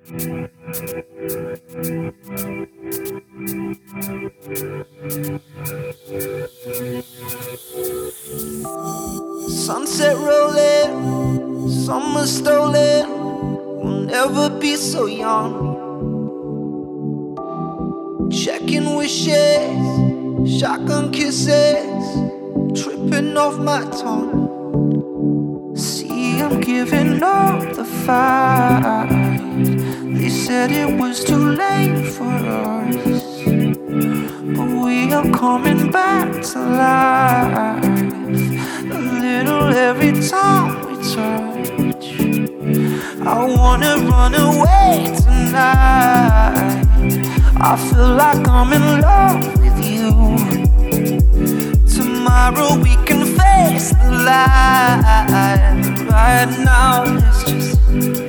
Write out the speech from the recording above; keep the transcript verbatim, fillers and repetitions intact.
Sunset rolling, summer stolen. We'll never be so young. Checking wishes, shotgun kisses, tripping off my tongue. See, I'm giving up the fight. They said it was too late for us, but we are coming back to life. A little every time we touch. I wanna run away tonight. I feel like I'm in love with you. Tomorrow we can face the light. Right now, let's just